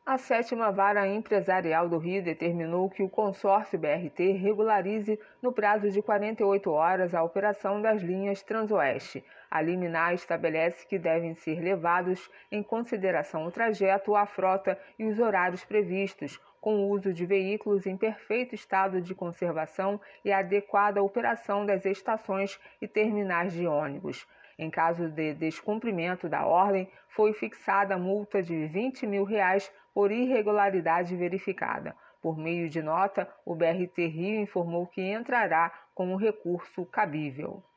A 7ª Vara Empresarial do Rio determinou que o consórcio BRT regularize no prazo de 48 horas a operação das linhas Transoeste. A liminar estabelece que devem ser levados em consideração o trajeto, a frota e os horários previstos, com o uso de veículos em perfeito estado de conservação e a adequada operação das estações e terminais de ônibus. Em caso de descumprimento da ordem, foi fixada multa de R$20 mil por irregularidade verificada. Por meio de nota, o BRT Rio informou que entrará com um recurso cabível.